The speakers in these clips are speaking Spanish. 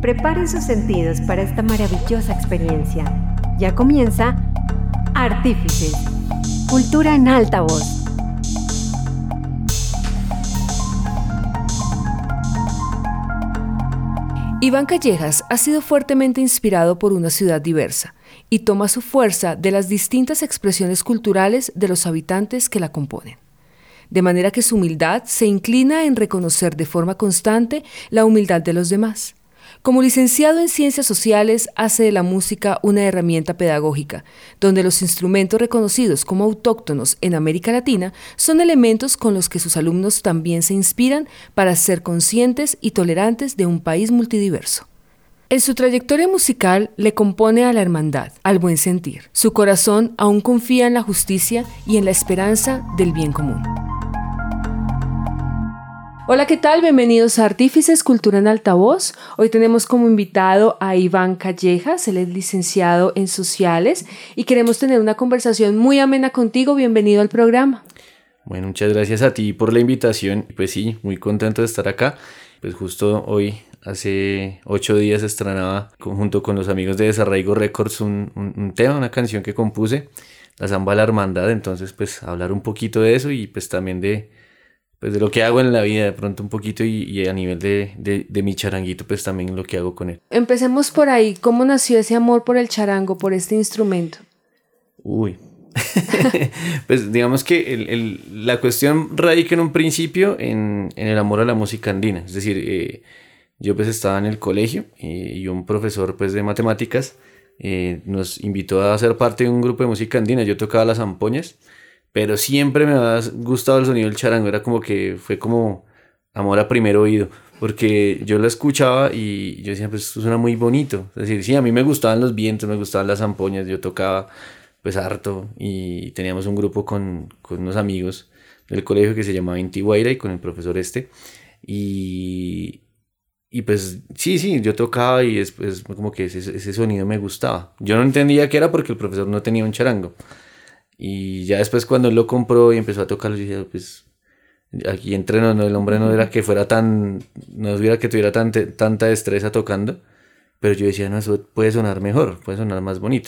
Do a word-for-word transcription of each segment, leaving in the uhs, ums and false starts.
Preparen sus sentidos para esta maravillosa experiencia. Ya comienza Artífices, cultura en alta voz. Iván Callejas ha sido fuertemente inspirado por una ciudad diversa y toma su fuerza de las distintas expresiones culturales de los habitantes que la componen. De manera que su humildad se inclina en reconocer de forma constante la humildad de los demás. Como licenciado en Ciencias Sociales, hace de la música una herramienta pedagógica, donde los instrumentos reconocidos como autóctonos en América Latina son elementos con los que sus alumnos también se inspiran para ser conscientes y tolerantes de un país multidiverso. En su trayectoria musical le compone a la hermandad, al buen sentir. Su corazón aún confía en la justicia y en la esperanza del bien común. Hola, ¿qué tal? Bienvenidos a Artífices, Cultura en Altavoz. Hoy tenemos como invitado a Iván Callejas, él es licenciado en Sociales y queremos tener una conversación muy amena contigo. Bienvenido al programa. Bueno, muchas gracias a ti por la invitación. Pues sí, muy contento de estar acá. Pues justo hoy, hace ocho días, estrenaba junto con los amigos de Desarraigo Records un, un, un tema, una canción que compuse, La Zamba de la Hermandad. Entonces, pues hablar un poquito de eso y pues también de... pues de lo que hago en la vida de pronto un poquito y, y a nivel de, de, de mi charanguito pues también lo que hago con él. Empecemos por ahí. ¿Cómo nació ese amor por el charango, por este instrumento? Uy, pues digamos que el, el, la cuestión radica en un principio en, en el amor a la música andina. Es decir, eh, yo pues estaba en el colegio eh, y un profesor pues de matemáticas eh, nos invitó a ser parte de un grupo de música andina. Yo tocaba las zampoñas, pero siempre me ha gustado el sonido del charango. Era como que fue como amor a primer oído, porque yo lo escuchaba y yo decía, pues esto suena muy bonito. Es decir, sí, a mí me gustaban los vientos, me gustaban las zampoñas, yo tocaba pues harto y teníamos un grupo con, con unos amigos del colegio que se llamaba Inti Guaira y con el profesor este. Y, y pues sí, sí, yo tocaba y después como que ese, ese sonido me gustaba. Yo no entendía qué era porque el profesor no tenía un charango. Y ya después cuando él lo compró y empezó a tocarlo, yo decía, pues aquí entre nos, no, el hombre no era que fuera tan, no era que tuviera tan, tanta destreza tocando, pero yo decía, no, eso puede sonar mejor, puede sonar más bonito.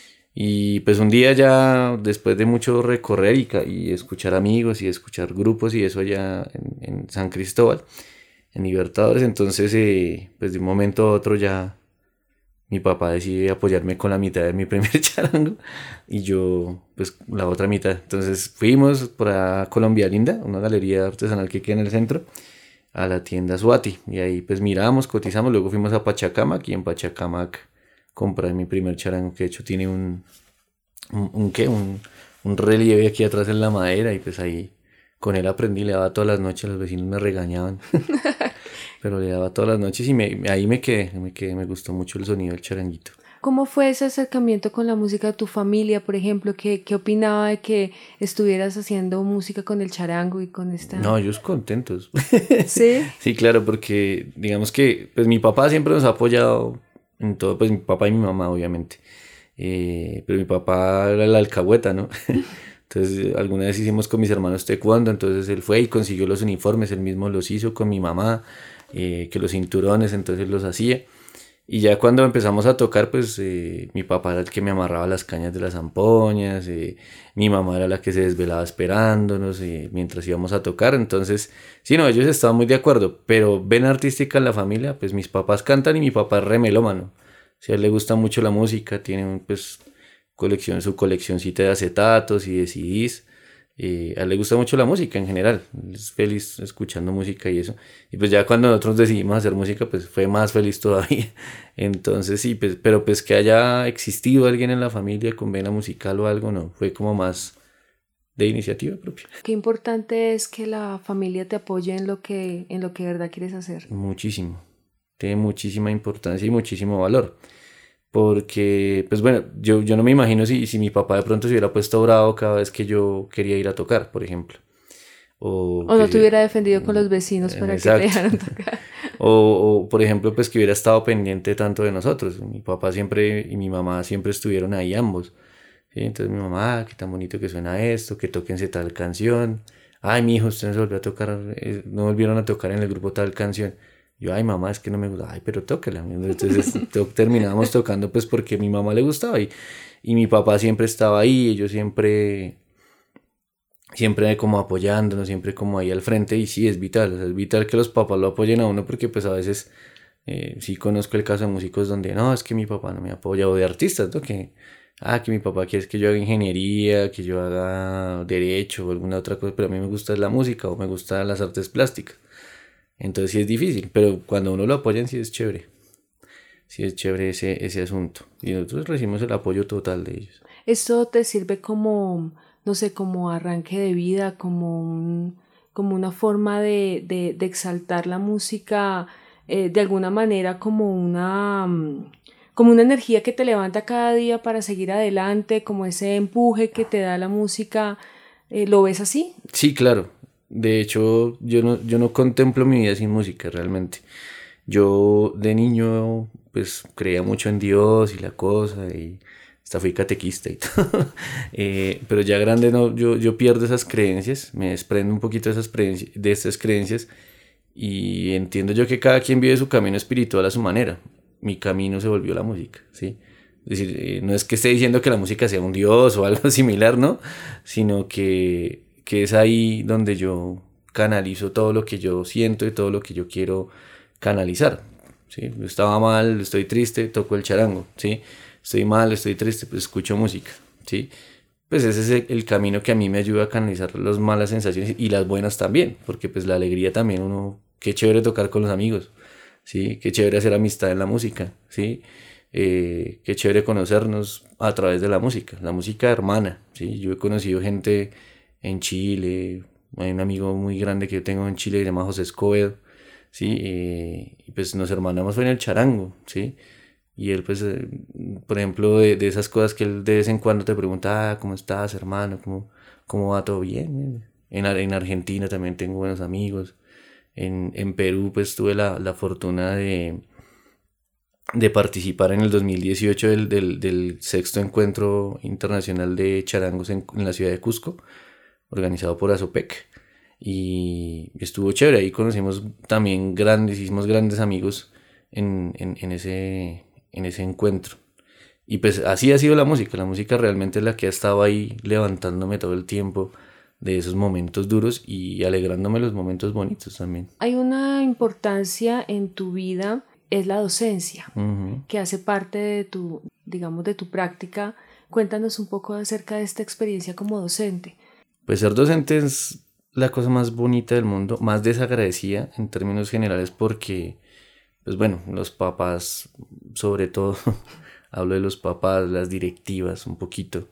Y pues un día ya, después de mucho recorrer y, y escuchar amigos y escuchar grupos y eso allá en, en San Cristóbal, en Libertadores, entonces eh, pues de un momento a otro ya... mi papá decide apoyarme con la mitad de mi primer charango y yo pues la otra mitad. Entonces fuimos para Colombia Linda, una galería artesanal que queda en el centro, a la tienda Suati. Y ahí pues miramos, cotizamos, luego fuimos a Pachacamac y en Pachacamac compré mi primer charango, que de hecho tiene un, un, un ¿qué? Un, un relieve aquí atrás en la madera y pues ahí con él aprendí, le daba todas las noches, los vecinos me regañaban. Pero le daba todas las noches y me, ahí me quedé, me quedé, me gustó mucho el sonido del charanguito. ¿Cómo fue ese acercamiento con la música de tu familia, por ejemplo? ¿Qué, qué opinaba de que estuvieras haciendo música con el charango y con esta...? No, ellos contentos. ¿Sí? Sí, claro, porque digamos que pues mi papá siempre nos ha apoyado en todo, pues mi papá y mi mamá obviamente. Eh, pero mi papá era la alcahueta, ¿no? Entonces alguna vez hicimos con mis hermanos taekwondo, entonces él fue y consiguió los uniformes, él mismo los hizo con mi mamá. Eh, que los cinturones, entonces los hacía. Y ya cuando empezamos a tocar, pues eh, mi papá era el que me amarraba las cañas de las zampoñas, eh, mi mamá era la que se desvelaba esperándonos eh, mientras íbamos a tocar. Entonces, sí, no, ellos estaban muy de acuerdo, pero vena artística en la familia, pues mis papás cantan y mi papá es re melómano. O sea, a él le gusta mucho la música, tiene pues colección, su coleccioncita de acetatos y de C Ds. Eh, a él le gusta mucho la música en general, es feliz escuchando música y eso, y pues ya cuando nosotros decidimos hacer música pues fue más feliz todavía. Entonces sí, pues, pero pues que haya existido alguien en la familia con vena musical o algo, no, fue como más de iniciativa propia. Qué importante es que la familia te apoye en lo que, en lo que de verdad quieres hacer. Muchísimo, tiene muchísima importancia y muchísimo valor. Porque, pues bueno, yo, yo no me imagino si, si mi papá de pronto se hubiera puesto bravo cada vez que yo quería ir a tocar, por ejemplo. O, o no te hubiera defendido con los vecinos para exacto. Que te dejaran tocar. O, o, por ejemplo, pues que hubiera estado pendiente tanto de nosotros. Mi papá siempre y mi mamá siempre estuvieron ahí ambos. ¿Sí? Entonces mi mamá, ah, qué tan bonito que suena esto, que tóquense tal canción. Ay, mi hijo, usted no se volvió a tocar, no volvieron a tocar en el grupo tal canción. Yo, ay, mamá, es que no me gusta. Ay, pero tócala. Entonces to- terminábamos tocando pues porque a mi mamá le gustaba y, y mi papá siempre estaba ahí, y yo siempre, siempre como apoyándonos, siempre como ahí al frente, y sí, es vital, o sea, es vital que los papás lo apoyen a uno porque pues a veces eh, sí conozco el caso de músicos donde no, es que mi papá no me apoya, o de artistas, ¿no? Que, ah, que mi papá quiere que yo haga ingeniería, que yo haga derecho o alguna otra cosa, pero a mí me gusta la música o me gustan las artes plásticas. Entonces sí es difícil, pero cuando uno lo apoyan sí es chévere. Sí es chévere ese, ese asunto. Y nosotros recibimos el apoyo total de ellos. ¿Esto te sirve como, no sé, como arranque de vida, como, un, como una forma de, de, de exaltar la música, eh, de alguna manera como una, mm, como una energía que te levanta cada día para seguir adelante, como ese empuje que te da la música? Eh, ¿lo ves así? Sí, claro. De hecho, yo no, yo no contemplo mi vida sin música realmente. Yo de niño pues creía mucho en Dios y la cosa y hasta fui catequista y todo. Eh, pero ya grande no, yo, yo pierdo esas creencias, me desprendo un poquito de esas, creenci- de esas creencias y entiendo yo que cada quien vive su camino espiritual a su manera. Mi camino se volvió la música, ¿sí? Es decir, eh, no es que esté diciendo que la música sea un dios o algo similar, ¿no? Sino que, que es ahí donde yo canalizo todo lo que yo siento y todo lo que yo quiero canalizar, ¿sí? Estaba mal, estoy triste, toco el charango, ¿sí? Estoy mal, estoy triste, pues escucho música, ¿sí? Pues ese es el, el camino que a mí me ayuda a canalizar las malas sensaciones y las buenas también, porque pues la alegría también uno, qué chévere tocar con los amigos, ¿sí? Qué chévere hacer amistad en la música, ¿sí? Eh, qué chévere conocernos a través de la música, la música hermana, ¿sí? Yo he conocido gente en Chile, hay un amigo muy grande que yo tengo en Chile que se llama José Escobedo, ¿sí? Eh, y pues nos hermanamos fue en el charango, ¿sí? Y él pues, eh, por ejemplo, de, de esas cosas que él de vez en cuando te pregunta, ah, ¿cómo estás, hermano? ¿Cómo, cómo va todo bien? En, Ar- en Argentina también tengo buenos amigos. En, en Perú pues tuve la, la fortuna de, de participar en el dos mil dieciocho del, del, del sexto encuentro internacional de charangos en, en la ciudad de Cusco, organizado por Azopec. Y estuvo chévere, ahí conocimos también grandes, hicimos grandes amigos en, en, en ese, en ese encuentro. Y pues así ha sido la música, la música realmente es la que ha estado ahí levantándome todo el tiempo de esos momentos duros y alegrándome los momentos bonitos también. Hay una importancia en tu vida, es la docencia, Ujú. que hace parte de tu, digamos, de tu práctica. Cuéntanos un poco acerca de esta experiencia como docente. Pues ser docente es la cosa más bonita del mundo, más desagradecida en términos generales porque, pues bueno, los papás, sobre todo, hablo de los papás, las directivas un poquito,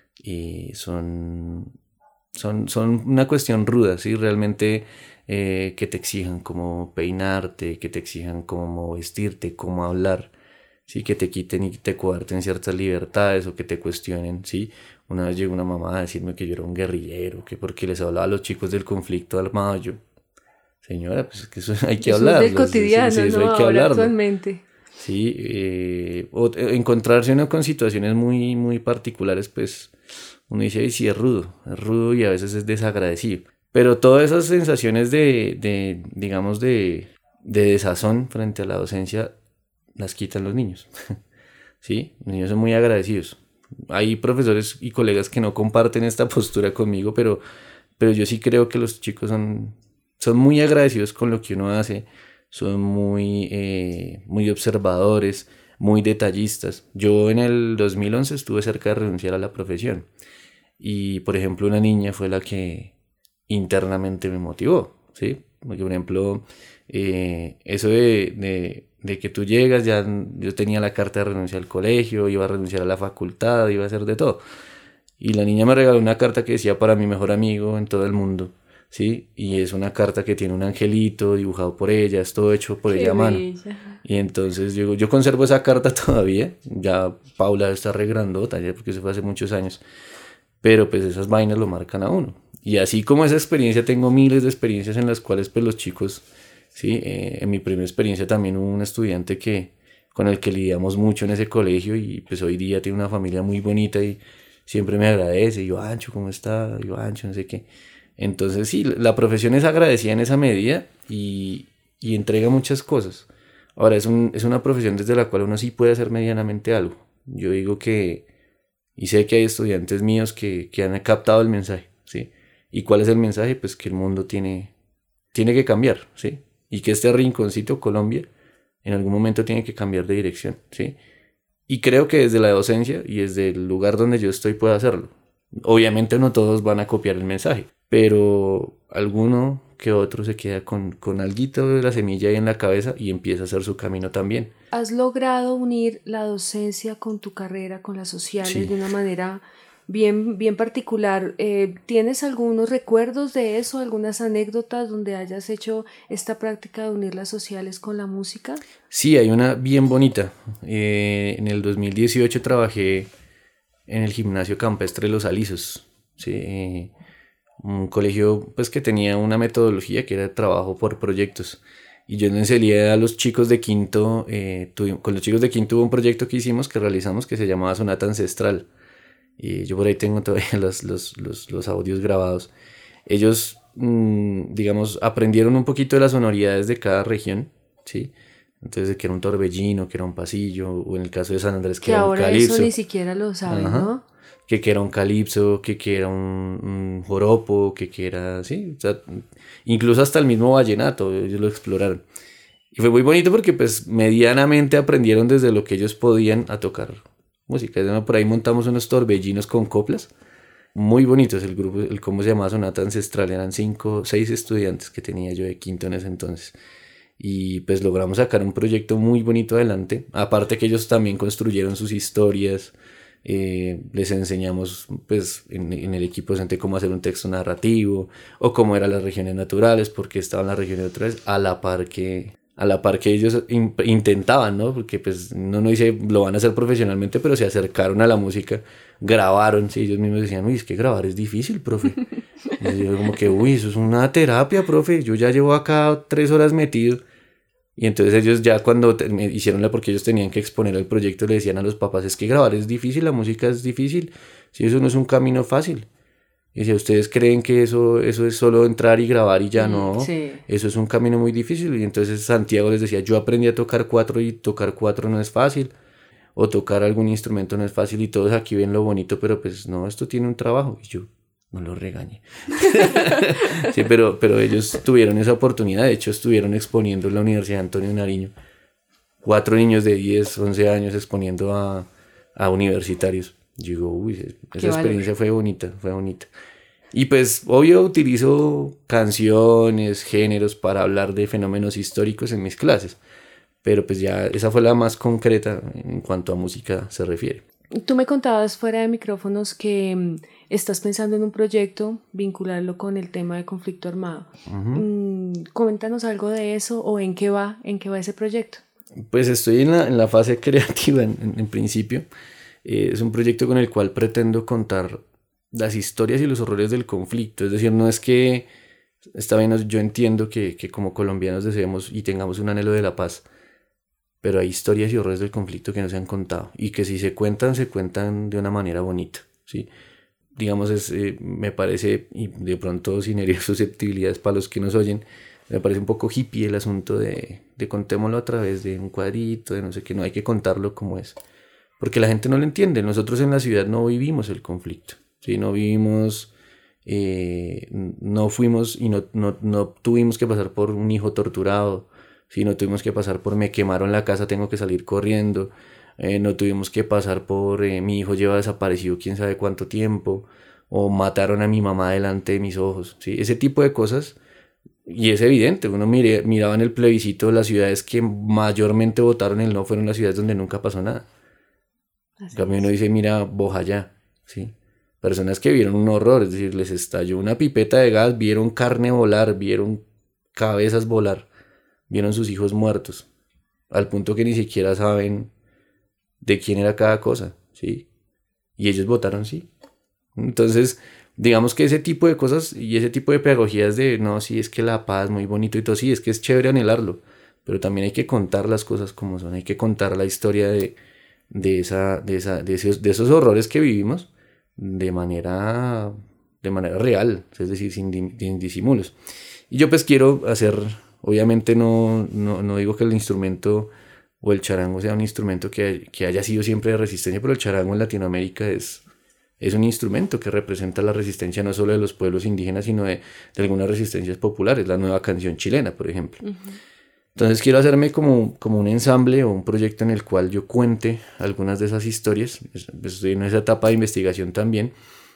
y son, son, son una cuestión ruda, ¿sí? Realmente eh, que te exijan cómo peinarte, que te exijan cómo vestirte, cómo hablar, ¿sí? Que te quiten y te coarten ciertas libertades o que te cuestionen, ¿sí? Una vez llegó una mamá a decirme que yo era un guerrillero, que porque les hablaba a los chicos del conflicto armado, yo, señora, pues es que eso hay que Eso es hablarlo, del cotidiano, sí, sí, eso ¿no? hay que Ahora hablarlo. actualmente. Sí, eh, o, eh, encontrarse uno con situaciones muy, muy particulares, pues uno dice, "Ay, sí, es rudo, es rudo y a veces es desagradecido". Pero todas esas sensaciones de, de digamos, de, de desazón frente a la docencia las quitan los niños. Sí, los niños son muy agradecidos. Hay profesores y colegas que no comparten esta postura conmigo, pero, pero yo sí creo que los chicos son, son muy agradecidos con lo que uno hace, son muy, eh, muy observadores, muy detallistas. Yo en el dos mil once estuve cerca de renunciar a la profesión y, por ejemplo, una niña fue la que internamente me motivó, ¿sí? Porque, por ejemplo, eh, eso de, de, de que tú llegas, ya yo tenía la carta de renuncia al colegio, iba a renunciar a la facultad, iba a hacer de todo. Y la niña me regaló una carta que decía para mi mejor amigo en todo el mundo, ¿sí? Y es una carta que tiene un angelito dibujado por ella, es todo hecho por Qué ella a mano. bella. Y entonces yo, yo conservo esa carta todavía, ya Paula está re grandota, ya porque eso fue hace muchos años, pero pues esas vainas lo marcan a uno. Y así como esa experiencia, tengo miles de experiencias en las cuales pues los chicos, sí, eh, en mi primera experiencia también hubo un estudiante que, con el que lidiamos mucho en ese colegio y pues hoy día tiene una familia muy bonita y siempre me agradece, y yo, Ancho, ¿cómo está? Yo, Ancho, no sé qué. Entonces sí, la profesión es agradecida en esa medida y, y entrega muchas cosas. Ahora, es, un, es una profesión desde la cual uno sí puede hacer medianamente algo. Yo digo que, y sé que hay estudiantes míos que, que han captado el mensaje, ¿sí? ¿Y cuál es el mensaje? Pues que el mundo tiene, tiene que cambiar, ¿sí? Y que este rinconcito, Colombia, en algún momento tiene que cambiar de dirección, ¿sí? Y creo que desde la docencia y desde el lugar donde yo estoy puedo hacerlo. Obviamente no todos van a copiar el mensaje, pero alguno que otro se queda con, con alguito de la semilla ahí en la cabeza y empieza a hacer su camino también. ¿Has logrado unir la docencia con tu carrera, con las sociales, sí, de una manera bien, bien particular? Eh, ¿Tienes algunos recuerdos de eso, algunas anécdotas donde hayas hecho esta práctica de unir las sociales con la música? Sí, hay una bien bonita. Eh, en el dos mil dieciocho trabajé en el gimnasio campestre Los Alisos, ¿sí? Un colegio pues que tenía una metodología que era trabajo por proyectos. Y yo le enseñé a los chicos de quinto, eh, tuvimos, con los chicos de quinto hubo un proyecto que hicimos, que realizamos, que se llamaba Sonata Ancestral. Y yo por ahí tengo todavía los, los, los, los audios grabados. Ellos, mmm, digamos, aprendieron un poquito de las sonoridades de cada región, ¿sí? Entonces, que era un torbellino, que era un pasillo, o en el caso de San Andrés, que, que era un calipso. Que ahora eso ni siquiera lo saben, ¿no? Que, que era un calipso, que, que era un, un joropo, que, que era, sí, o sea, incluso hasta el mismo vallenato, ellos lo exploraron. Y fue muy bonito porque, pues, medianamente aprendieron desde lo que ellos podían a tocar música. Por ahí montamos unos torbellinos con coplas, muy bonitos. El grupo, el cómo se llamaba Sonata Ancestral, eran cinco, seis estudiantes que tenía yo de quinto en ese entonces. Y pues logramos sacar un proyecto muy bonito adelante. Aparte que ellos también construyeron sus historias. Eh, les enseñamos pues en, en el equipo docente cómo hacer un texto narrativo o cómo eran las regiones naturales, porque estaban las regiones naturales a la par que, a la par que ellos in, intentaban, ¿no? Porque pues no no dice lo van a hacer profesionalmente, pero se acercaron a la música, grabaron, sí, ellos mismos decían, uy, es que grabar es difícil, profe. Y yo como que, uy, eso es una terapia, profe, yo ya llevo acá tres horas metido. Y entonces ellos ya cuando te, me hicieron la, porque ellos tenían que exponer el proyecto, le decían a los papás, es que grabar es difícil, la música es difícil, si eso no es un camino fácil. Y si ustedes creen que eso, eso es solo entrar y grabar y ya, no, sí, eso es un camino muy difícil. Y entonces Santiago les decía, yo aprendí a tocar cuatro y tocar cuatro no es fácil, o tocar algún instrumento no es fácil, y todos aquí ven lo bonito, pero pues no, esto tiene un trabajo. Y yo, no lo regañe. Sí, pero, pero ellos tuvieron esa oportunidad. De hecho, estuvieron exponiendo en la Universidad de Antonio Nariño. Cuatro niños de diez, once años exponiendo a, a universitarios. Yo digo, uy, esa experiencia fue bonita, fue bonita. Y pues, obvio, utilizo canciones, géneros para hablar de fenómenos históricos en mis clases. Pero pues ya esa fue la más concreta en cuanto a música se refiere. Tú me contabas fuera de micrófonos que um, estás pensando en un proyecto, vincularlo con el tema de conflicto armado. Uh-huh. Um, coméntanos algo de eso, o en qué va, en qué va ese proyecto. Pues estoy en la, en la fase creativa en, en, en principio. Eh, es un proyecto con el cual pretendo contar las historias y los horrores del conflicto. Es decir, no es que, está bien, yo entiendo que, que como colombianos deseemos y tengamos un anhelo de la paz, pero hay historias y horrores del conflicto que no se han contado, y que si se cuentan, se cuentan de una manera bonita, ¿sí? Digamos, es, eh, me parece, y de pronto sin herir susceptibilidades para los que nos oyen, me parece un poco hippie el asunto de, de contémoslo a través de un cuadrito, de no sé qué, no hay que contarlo como es, porque la gente no lo entiende. Nosotros en la ciudad no vivimos el conflicto, ¿sí? No vivimos, eh, no fuimos y no, no, no tuvimos que pasar por un hijo torturado, si no tuvimos que pasar por me quemaron la casa, tengo que salir corriendo, eh, no tuvimos que pasar por eh, mi hijo lleva desaparecido quién sabe cuánto tiempo, o mataron a mi mamá delante de mis ojos, ¿sí? Ese tipo de cosas, y es evidente, uno mire, miraba en el plebiscito, las ciudades que mayormente votaron el no fueron las ciudades donde nunca pasó nada. En cambio uno dice, mira, Bojayá, ¿sí? Personas que vieron un horror, es decir, les estalló una pipeta de gas, vieron carne volar, vieron cabezas volar, vieron sus hijos muertos, al punto que ni siquiera saben de quién era cada cosa, ¿sí? Y ellos votaron sí. Entonces, digamos que ese tipo de cosas y ese tipo de pedagogías de, no, sí, es que la paz, muy bonito y todo, sí, es que es chévere anhelarlo, pero también hay que contar las cosas como son, hay que contar la historia de, de, esa, de, esa, de, esos, de esos horrores que vivimos de manera, de manera real, es decir, sin, sin disimulos. Y yo pues quiero hacer Obviamente no, no, no digo que el instrumento o el charango sea un instrumento que, que haya sido siempre de resistencia, pero el charango en Latinoamérica es, es un instrumento que representa la resistencia no solo de los pueblos indígenas, sino de, de algunas resistencias populares, la nueva canción chilena, por ejemplo. Uh-huh. Entonces quiero hacerme como, como un ensamble o un proyecto en el cual yo cuente algunas de esas historias. Estoy en esa etapa de investigación también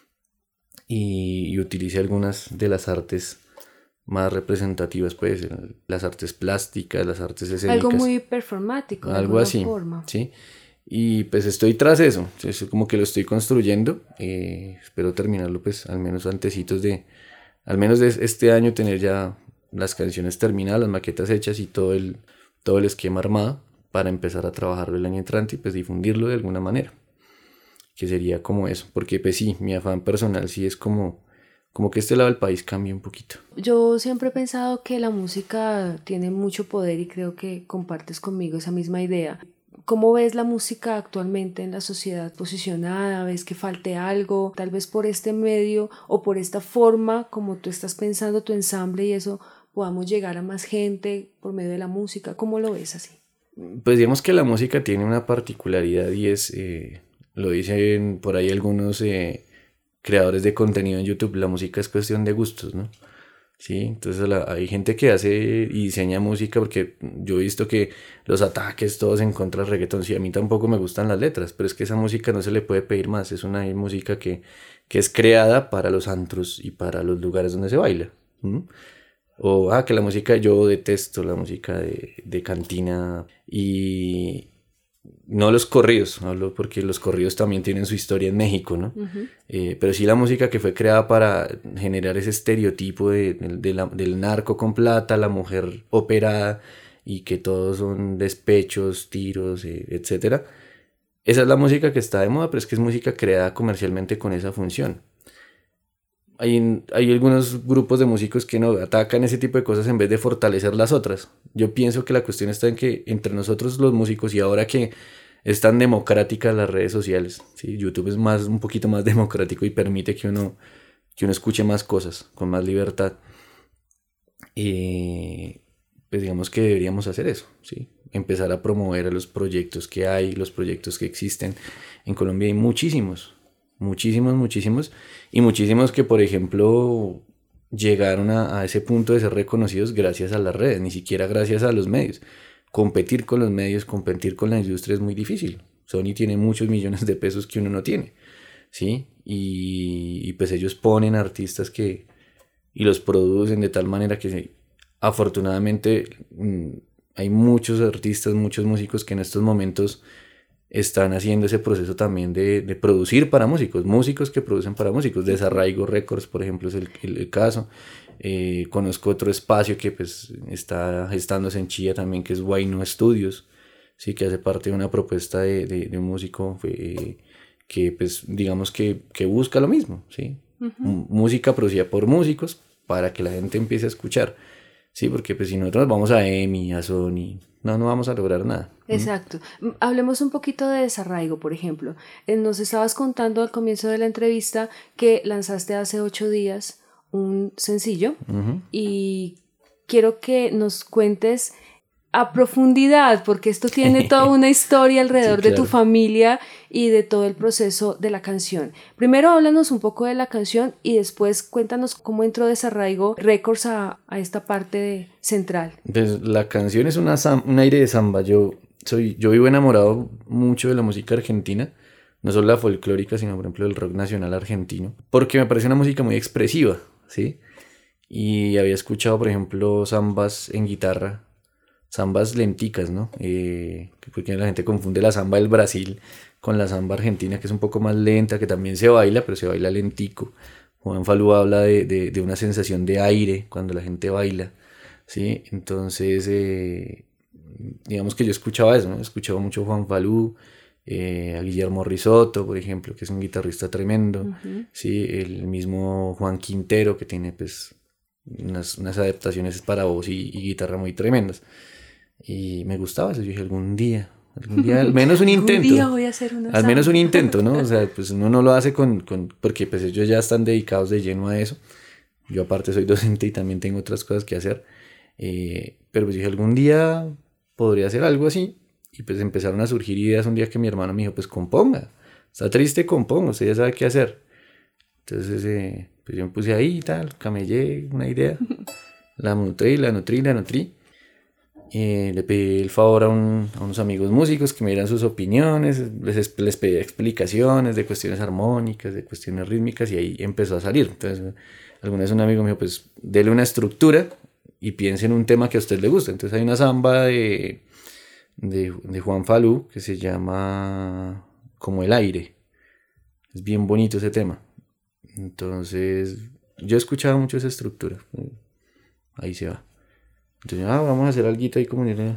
y, y utilice algunas de las artes más representativas, pues las artes plásticas, las artes escénicas. Algo muy performático. De algo así, forma. Sí. Y pues estoy tras eso, es como que lo estoy construyendo. Eh, espero terminarlo pues al menos antecitos de, al menos de este año tener ya las canciones terminadas, las maquetas hechas y todo el, todo el esquema armado para empezar a trabajarlo el año entrante y pues difundirlo de alguna manera, que sería como eso, porque pues sí, mi afán personal sí es como, como que este lado del país cambie un poquito. Yo siempre he pensado que la música tiene mucho poder y creo que compartes conmigo esa misma idea. ¿Cómo ves la música actualmente en la sociedad posicionada? ¿Ves que falte algo? Tal vez por este medio o por esta forma como tú estás pensando tu ensamble y eso podamos llegar a más gente por medio de la música. ¿Cómo lo ves así? Pues digamos que la música tiene una particularidad y es, eh, lo dicen por ahí algunos eh, creadores de contenido en YouTube, la música es cuestión de gustos, ¿no? Sí, entonces la, hay gente que hace y diseña música, porque yo he visto que los ataques todos en contra del reggaetón, sí, a mí tampoco me gustan las letras, pero es que esa música no se le puede pedir más, es una música que, que es creada para los antros y para los lugares donde se baila. ¿Mm? O, ah, que la música, yo detesto la música de, de cantina y no los corridos, hablo porque los corridos también tienen su historia en México, ¿no? Uh-huh. Eh, pero sí la música que fue creada para generar ese estereotipo de, de, de la, del narco con plata, la mujer operada y que todos son despechos, tiros, eh, etcétera. Esa es la música que está de moda, pero es que es música creada comercialmente con esa función. Hay, hay algunos grupos de músicos que no atacan ese tipo de cosas en vez de fortalecer las otras. Yo pienso que la cuestión está en que entre nosotros los músicos, y ahora que es tan democráticas las redes sociales, ¿sí? YouTube es más, un poquito más democrático y permite que uno, que uno escuche más cosas con más libertad. Y pues digamos que deberíamos hacer eso, ¿sí? Empezar a promover a los proyectos que hay, los proyectos que existen. En Colombia hay muchísimos. Muchísimos, muchísimos, y muchísimos que, por ejemplo, llegaron a, a ese punto de ser reconocidos gracias a las redes, ni siquiera gracias a los medios. Competir con los medios, competir con la industria es muy difícil. Sony tiene muchos millones de pesos que uno no tiene, ¿sí? Y, y pues ellos ponen artistas que, y los producen de tal manera que afortunadamente mmm, hay muchos artistas, muchos músicos que en estos momentos están haciendo ese proceso también de, de producir para músicos, músicos que producen para músicos. Desarraigo Records, por ejemplo, es el, el, el caso. Eh, conozco otro espacio que pues está gestándose en Chía también, que es Guayno Studios, sí, que hace parte de una propuesta de, de, de un músico eh, que pues digamos que, que busca lo mismo, ¿sí? Uh-huh. M- música producida por músicos para que la gente empiece a escuchar, sí, porque pues si nosotros vamos a EMI, a Sony, no, no vamos a lograr nada. Exacto. ¿Mm? Hablemos un poquito de Desarraigo, por ejemplo. Nos estabas contando al comienzo de la entrevista que lanzaste hace ocho días un sencillo, uh-huh. y quiero que nos cuentes a profundidad, porque esto tiene toda una historia alrededor, sí, claro, de tu familia y de todo el proceso de la canción. Primero háblanos un poco de la canción y después cuéntanos cómo entró Desarraigo Records a, a esta parte de, central. Pues la canción es una, un aire de samba. Yo, soy, yo vivo enamorado mucho de la música argentina, no solo la folclórica, sino por ejemplo el rock nacional argentino, porque me parece una música muy expresiva, ¿sí? Y había escuchado, por ejemplo, zambas en guitarra, zambas lenticas, ¿no? Eh, porque la gente confunde la samba del Brasil con la samba argentina, que es un poco más lenta, que también se baila, pero se baila lentico. Juan Falú habla de, de, de una sensación de aire cuando la gente baila, ¿sí? Entonces, eh, digamos que yo escuchaba eso, ¿no? Escuchaba mucho Juan Falú, eh, a Guillermo Risotto, por ejemplo, que es un guitarrista tremendo, uh-huh. ¿sí? El mismo Juan Quintero, que tiene, pues, unas, unas adaptaciones para voz y, y guitarra muy tremendas. Y me gustaba eso. Yo dije, algún día, algún día, al menos un intento. Algún día voy a hacer una Al samba. Menos un intento, ¿no? O sea, pues uno no lo hace con, con, porque pues ellos ya están dedicados de lleno a eso. Yo aparte soy docente y también tengo otras cosas que hacer. Eh, pero pues dije, algún día podría hacer algo así. Y pues empezaron a surgir ideas un día que mi hermano me dijo, pues componga. Está triste, componga, usted ya sabe qué hacer. Entonces eh, pues yo me puse ahí y tal, camellé una idea. La nutrí, la nutrí, la nutrí. Eh, le pedí el favor a, un, a unos amigos músicos que me dieran sus opiniones, les, les pedí explicaciones de cuestiones armónicas, de cuestiones rítmicas, y ahí empezó a salir. Entonces, alguna vez un amigo me dijo, pues, dele una estructura y piense en un tema que a usted le gusta. Entonces hay una samba de, de, de Juan Falú que se llama Como el aire. Es bien bonito ese tema. Entonces, yo escuchaba mucho esa estructura. Ahí se va. Entonces, ah, vamos a hacer algo ahí como... Y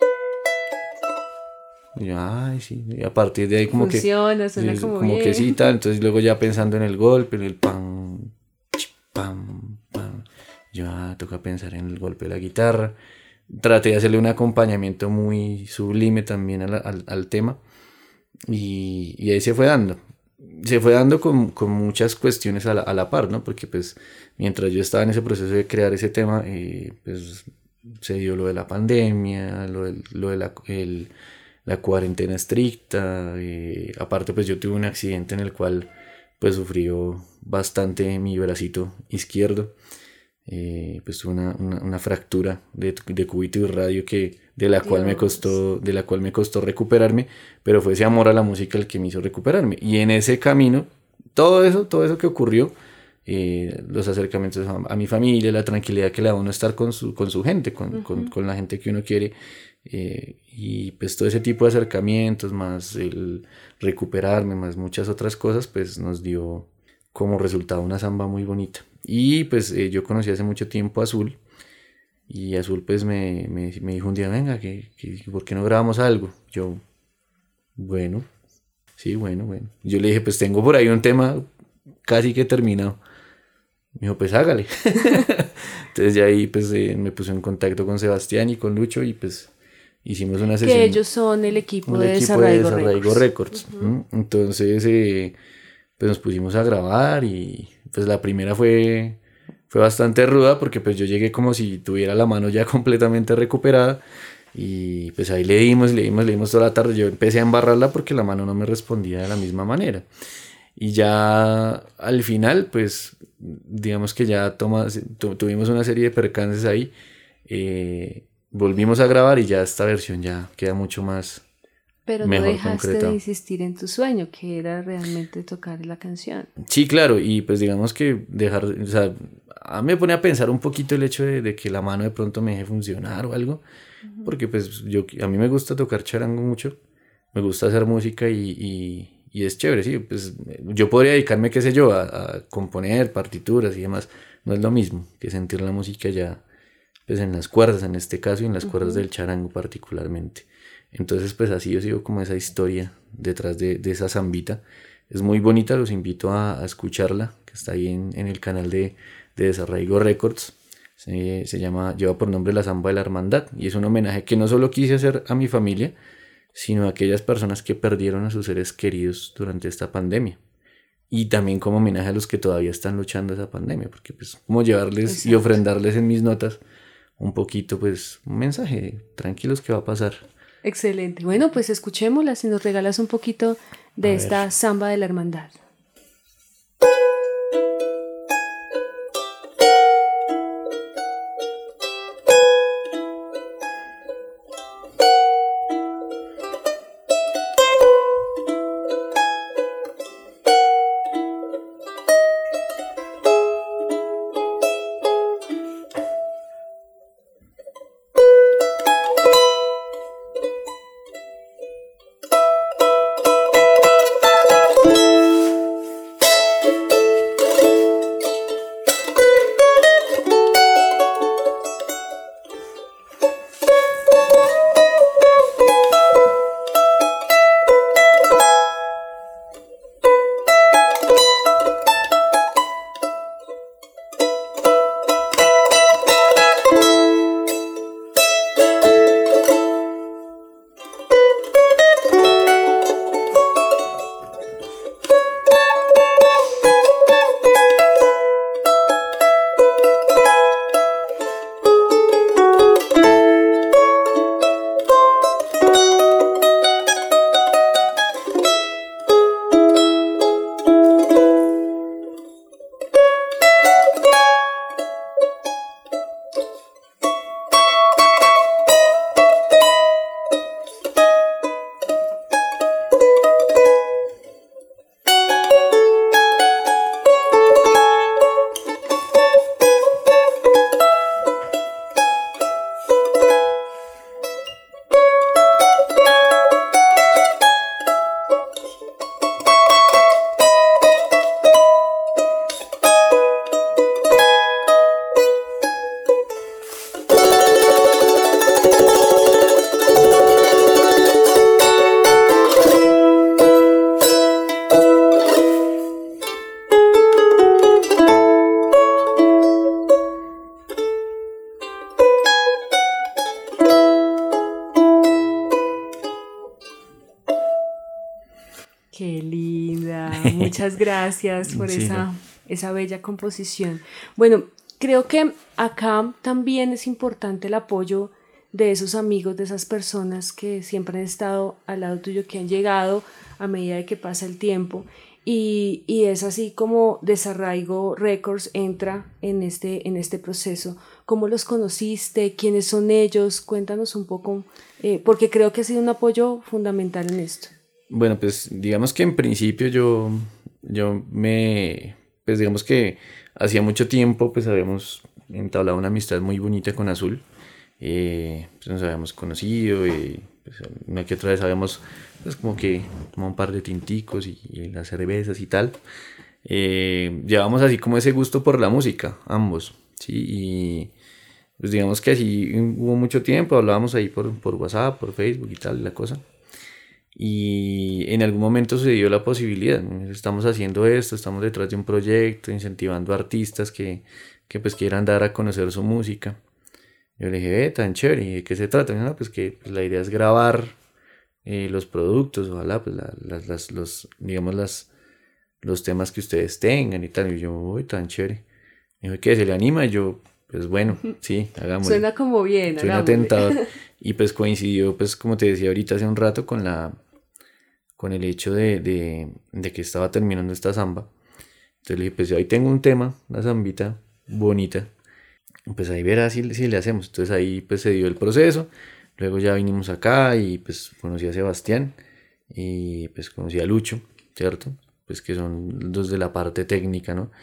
yo, ay, sí. Y a partir de ahí como Funciona, que... suena como, como bien. que sí, tal. Entonces luego ya pensando en el golpe, en el pam, pam, pam. Yo, ah, toca pensar en el golpe de la guitarra. Traté de hacerle un acompañamiento muy sublime también al, al, al tema. Y, y ahí se fue dando. Se fue dando con, con muchas cuestiones a la, a la par, ¿no? Porque pues mientras yo estaba en ese proceso de crear ese tema, eh, pues se dio lo de la pandemia, lo de, lo de la, el, la cuarentena estricta. Eh, aparte pues yo tuve un accidente en el cual pues sufrió bastante mi bracito izquierdo. Eh, pues tuve una, una, una fractura de, de cúbito y radio que de la Dios. cual me costó de la cual me costó recuperarme, pero fue ese amor a la música el que me hizo recuperarme. Y en ese camino todo eso todo eso que ocurrió, eh, los acercamientos a, a mi familia, la tranquilidad que le da a uno estar con su con su gente, con, uh-huh. con, con la gente que uno quiere, eh, y pues todo ese tipo de acercamientos más el recuperarme más muchas otras cosas, pues nos dio como resultado una samba muy bonita. Y pues eh, yo conocí hace mucho tiempo a Azul, y Azul pues me, me, me dijo un día, venga, que, que, ¿por qué no grabamos algo? Yo, bueno, sí, bueno, bueno. Yo le dije, pues tengo por ahí un tema casi que terminado. Me dijo, pues hágale. Entonces ya ahí pues eh, me puse en contacto con Sebastián y con Lucho, y pues hicimos una sesión. Que ellos son el equipo de equipo Desarraigo, de Desarraigo Records. Records. Uh-huh. Entonces eh, pues nos pusimos a grabar, y pues la primera fue, fue bastante ruda porque pues yo llegué como si tuviera la mano ya completamente recuperada, y pues ahí le dimos, le dimos, le dimos toda la tarde. Yo empecé a embarrarla porque la mano no me respondía de la misma manera. Y ya al final pues digamos que ya toma, tu, tuvimos una serie de percances ahí, eh, volvimos a grabar y ya esta versión ya queda mucho más... Pero mejor no dejaste concretado. de insistir en tu sueño, que era realmente tocar la canción. Sí, claro, y pues digamos que dejar, o sea, a mí me pone a pensar un poquito el hecho de, de que la mano de pronto me deje funcionar o algo, uh-huh. porque pues yo, a mí me gusta tocar charango mucho, me gusta hacer música y, y, y es chévere, sí, pues yo podría dedicarme, qué sé yo, a, a componer partituras y demás, no es lo mismo que sentir la música ya, pues en las cuerdas en este caso, y en las uh-huh. cuerdas del charango particularmente. Entonces pues así yo sigo como esa historia detrás de, de esa zambita. Es muy bonita, los invito a, a escucharla, que está ahí en, en el canal de, de Desarraigo Records. Se, se llama, lleva por nombre La Zamba de la Hermandad, y es un homenaje que no solo quise hacer a mi familia, sino a aquellas personas que perdieron a sus seres queridos durante esta pandemia. Y también como homenaje a los que todavía están luchando esa pandemia, porque pues como llevarles Exacto. y ofrendarles en mis notas un poquito, pues un mensaje, tranquilos que va a pasar. Excelente. Bueno, pues escuchémosla, si nos regalas un poquito de esta Zamba de la Hermandad. Qué linda, muchas gracias por Sí, esa, no. esa bella composición. Bueno, creo que acá también es importante el apoyo de esos amigos, de esas personas que siempre han estado al lado tuyo, que han llegado a medida de que pasa el tiempo. Y, y es así como Desarraigo Records entra en este, en este proceso. ¿Cómo los conociste? ¿Quiénes son ellos? Cuéntanos un poco, eh, porque creo que ha sido un apoyo fundamental en esto. Bueno, pues digamos que en principio yo, yo me, pues digamos que hacía mucho tiempo pues habíamos entablado una amistad muy bonita con Azul. Eh, pues nos habíamos conocido y pues una que otra vez habíamos pues como que tomado un par de tinticos y, y las cervezas y tal. Eh, llevamos así como ese gusto por la música, ambos, ¿sí? Y pues digamos que así hubo mucho tiempo, hablábamos ahí por, por WhatsApp, por Facebook y tal, la cosa. Y en algún momento se dio la posibilidad, estamos haciendo esto, estamos detrás de un proyecto, incentivando a artistas que, que pues quieran dar a conocer su música. Yo le dije, ve, tan chévere, ¿y de qué se trata? No, pues que pues, la idea es grabar eh, los productos, ojalá, pues la, las, las, los, digamos, las, los temas que ustedes tengan y tal. Y yo, uy, tan chévere. Me dijo, ¿qué? ¿Se le anima? Y yo, pues bueno, sí, hagámoslo. Suena como bien, Suena hagámosle. tentador. Y pues coincidió, pues como te decía ahorita hace un rato, con la con el hecho de, de, de que estaba terminando esta samba. Entonces le dije, pues ahí tengo un tema, una zambita bonita. Pues ahí verás si, si le hacemos. Entonces ahí pues se dio el proceso. Luego ya vinimos acá y pues conocí a Sebastián y pues conocí a Lucho, ¿cierto? Pues que son los de la parte técnica, ¿no?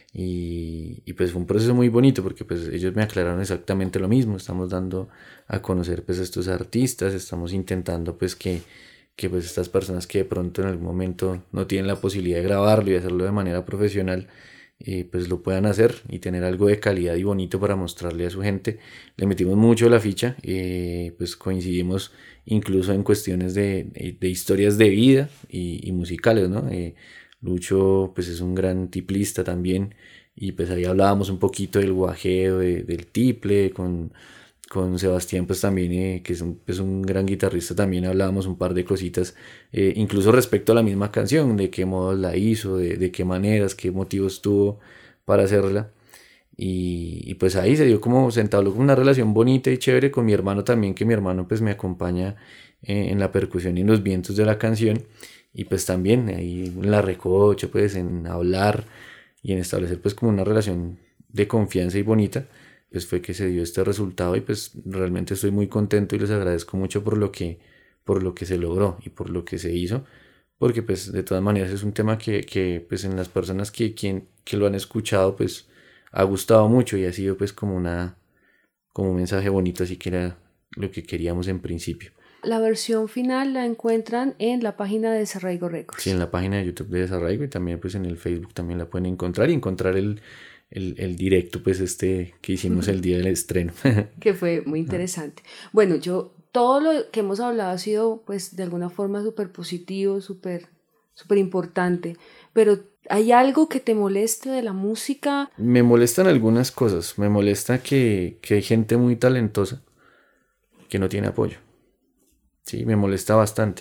Y, y pues fue un proceso muy bonito porque pues ellos me aclararon exactamente lo mismo. Estamos dando a conocer pues a estos artistas, estamos intentando pues que, que pues estas personas que de pronto en algún momento no tienen la posibilidad de grabarlo y hacerlo de manera profesional, eh, pues lo puedan hacer y tener algo de calidad y bonito para mostrarle a su gente. Le metimos mucho la ficha, eh, pues coincidimos incluso en cuestiones de, de historias de vida y, y musicales, ¿no? Eh, Lucho pues es un gran tiplista también y pues ahí hablábamos un poquito del guajeo, de, del tiple, con, con Sebastián pues también eh, que es un, es un gran guitarrista, también hablábamos un par de cositas, eh, incluso respecto a la misma canción, de qué modo la hizo, de, de qué maneras, qué motivos tuvo para hacerla. Y, y pues ahí se dio como, se entabló como una relación bonita y chévere con mi hermano también, que mi hermano pues me acompaña eh, en la percusión y en los vientos de la canción. Y pues también ahí en la recocha, pues en hablar y en establecer pues como una relación de confianza y bonita, pues fue que se dio este resultado y pues realmente estoy muy contento y les agradezco mucho por lo que, por lo que se logró y por lo que se hizo, porque pues de todas maneras es un tema que, que pues en las personas que, quien, que lo han escuchado pues ha gustado mucho y ha sido pues como una, como un mensaje bonito, así que era lo que queríamos en principio. La versión final la encuentran en la página de Desarraigo Records. Sí, en la página de YouTube de Desarraigo y también pues en el Facebook también la pueden encontrar y encontrar el, el, el directo pues este que hicimos el día del estreno. Que fue muy interesante. Bueno, yo, todo lo que hemos hablado ha sido pues de alguna forma súper positivo, súper súper importante, pero ¿hay algo que te moleste de la música? Me molestan algunas cosas, me molesta que, que hay gente muy talentosa que no tiene apoyo. Sí, me molesta bastante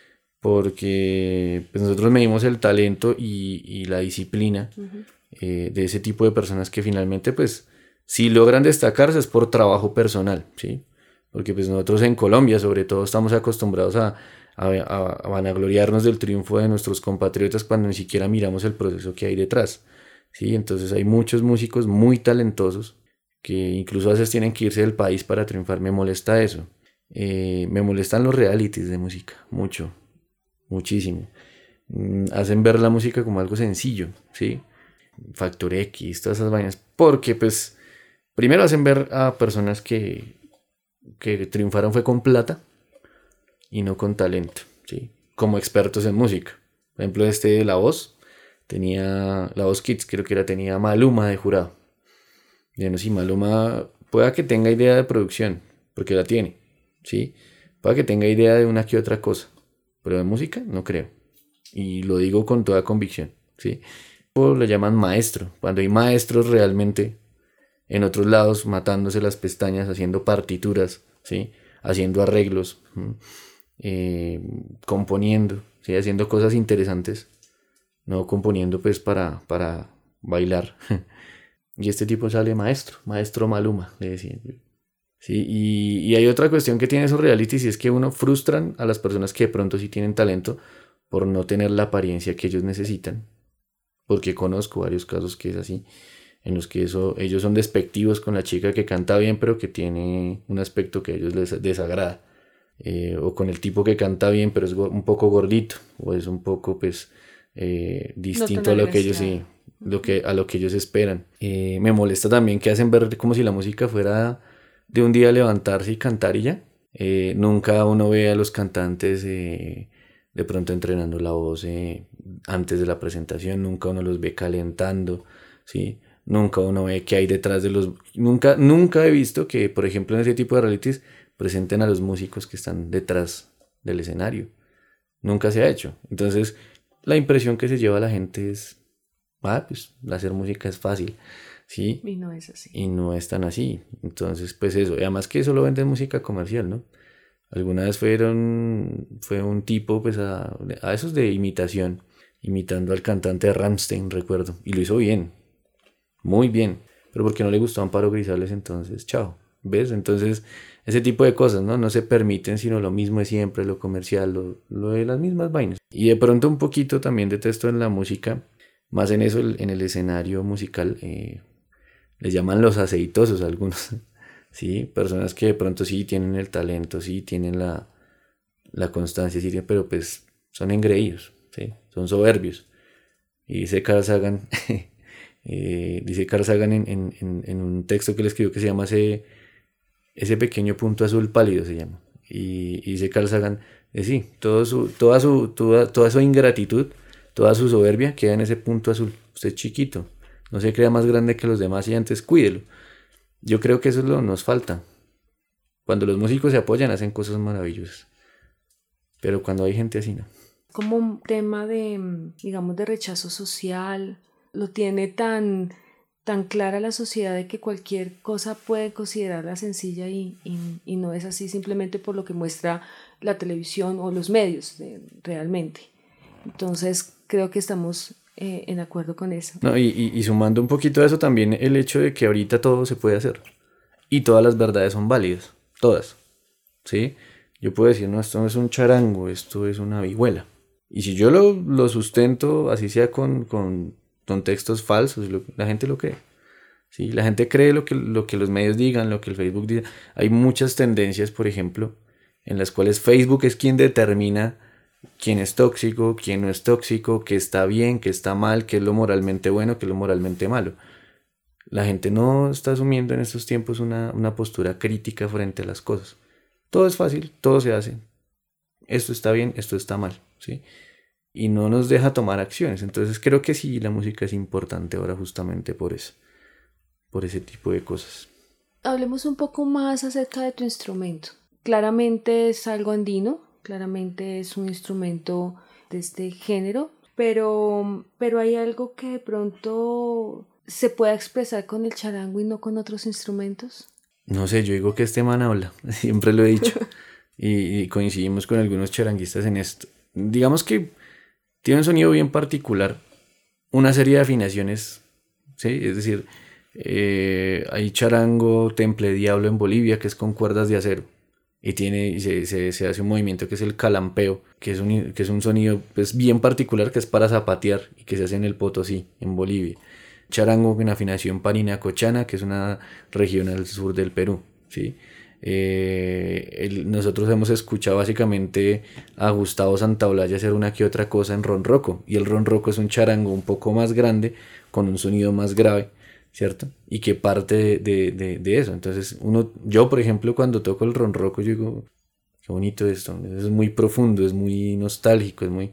porque pues nosotros medimos el talento y, y la disciplina uh-huh. eh, de ese tipo de personas que finalmente pues si logran destacarse es por trabajo personal, ¿sí? Porque pues nosotros en Colombia sobre todo estamos acostumbrados a, a, a vanagloriarnos del triunfo de nuestros compatriotas cuando ni siquiera miramos el proceso que hay detrás, ¿sí? Entonces hay muchos músicos muy talentosos que incluso a veces tienen que irse del país para triunfar. Me molesta eso. Eh, me molestan los realities de música, mucho, muchísimo. Mm, hacen ver la música como algo sencillo, ¿sí? Factor X, todas esas vainas. Porque, pues, primero hacen ver a personas que, que triunfaron fue con plata y no con talento, ¿sí? Como expertos en música. Por ejemplo, este de La Voz, tenía La Voz Kids, creo que era, tenía Maluma de jurado. Y no, sí, Maluma pueda que tenga idea de producción, porque la tiene. ¿Sí? Para que tenga idea de una que otra cosa, pero de música no creo, y lo digo con toda convicción, ¿sí? O le llaman maestro, cuando hay maestros realmente en otros lados matándose las pestañas, haciendo partituras, ¿sí? Haciendo arreglos, eh, componiendo, ¿sí? Haciendo cosas interesantes, no componiendo pues para, para bailar. Y este tipo sale maestro, maestro Maluma, le decían. Sí, y, y hay otra cuestión que tienen esos realities y es que uno frustran a las personas que de pronto sí tienen talento por no tener la apariencia que ellos necesitan. Porque conozco varios casos que es así, en los que eso, ellos son despectivos con la chica que canta bien pero que tiene un aspecto que a ellos les desagrada. Eh, o con el tipo que canta bien pero es go- un poco gordito o es un poco pues eh, distinto a lo que ellos sí, lo que, a lo que ellos esperan. Eh, me molesta también que hacen ver como si la música fuera de un día levantarse y cantar y ya. Eh, nunca uno ve a los cantantes eh, de pronto entrenando la voz eh, antes de la presentación, nunca uno los ve calentando, ¿sí? Nunca uno ve qué hay detrás de los... Nunca, nunca he visto que, por ejemplo, en ese tipo de realities presenten a los músicos que están detrás del escenario. Nunca se ha hecho. Entonces, la impresión que se lleva a la gente es, ah, pues hacer música es fácil, ¿sí? Y no es así. Y no es tan así. Entonces, pues eso. Y además que solo venden música comercial, ¿no? Alguna vez fueron, fue un tipo, pues, a, a esos de imitación, imitando al cantante de Rammstein, recuerdo. Y lo hizo bien. Muy bien. Pero porque no le gustó Amparo Grisales, entonces, chao. ¿Ves? Entonces, ese tipo de cosas, ¿no? No se permiten sino lo mismo de siempre, lo comercial, lo, lo de las mismas vainas. Y de pronto un poquito también detesto en la música, más en eso, en el escenario musical, eh, les llaman los aceitosos a algunos, ¿sí? Personas que de pronto sí tienen el talento, sí tienen la, la constancia, sí, pero pues son engreídos, ¿sí? Son soberbios. Y dice Carl Sagan, eh, dice Carl Sagan en, en, en, en un texto que le escribió que se llama ese, ese pequeño punto azul pálido, se llama. Y, y dice Carl Sagan, eh, sí, todo su, toda, su, toda, toda su ingratitud, toda su soberbia queda en ese punto azul. Usted es chiquito, no se crea más grande que los demás y antes cuídelo. Yo creo que eso es lo que nos falta. Cuando los músicos se apoyan hacen cosas maravillosas. Pero cuando hay gente así no. Como un tema de, digamos, de rechazo social, lo tiene tan, tan clara la sociedad de que cualquier cosa puede considerarla sencilla y, y, y no es así simplemente por lo que muestra la televisión o los medios de, realmente. Entonces creo que estamos eh, en acuerdo con eso. No, y, y, y sumando un poquito a eso también el hecho de que ahorita todo se puede hacer y todas las verdades son válidas, todas, ¿sí? Yo puedo decir, no, esto no es un charango, esto es una vihuela. Y si yo lo, lo sustento, así sea con, con, con textos falsos, lo, la gente lo cree. ¿Sí? La gente cree lo que, lo que los medios digan, lo que el Facebook diga. Hay muchas tendencias, por ejemplo, en las cuales Facebook es quien determina quién es tóxico, quién no es tóxico, qué está bien, qué está mal, qué es lo moralmente bueno, qué es lo moralmente malo. La gente no está asumiendo en estos tiempos una, una postura crítica frente a las cosas. Todo es fácil, todo se hace. Esto está bien, esto está mal, ¿sí? Y no nos deja tomar acciones. Entonces creo que sí, la música es importante ahora justamente por eso, por ese tipo de cosas. Hablemos un poco más acerca de tu instrumento. Claramente es algo andino, claramente es un instrumento de este género, pero, pero hay algo que de pronto se pueda expresar con el charango y no con otros instrumentos. No sé, yo digo que este man habla, siempre lo he dicho. Y, y coincidimos con algunos charanguistas en esto. Digamos que tiene un sonido bien particular, una serie de afinaciones, ¿sí? Es decir, eh, hay charango temple diablo en Bolivia que es con cuerdas de acero y tiene y se, se, se hace un movimiento que es el calampeo, que es un, que es un sonido pues, bien particular que es para zapatear y que se hace en el Potosí, en Bolivia. Charango en afinación parinacochana, que es una región al sur del Perú, ¿sí? Eh, el, nosotros hemos escuchado básicamente a Gustavo Santaolalla hacer una que otra cosa en ronroco, y el ronroco es un charango un poco más grande con un sonido más grave, ¿cierto? Y que parte de, de, de, de eso. Entonces uno, yo por ejemplo cuando toco el ronroco yo digo, qué bonito esto, es muy profundo, es muy nostálgico, es muy,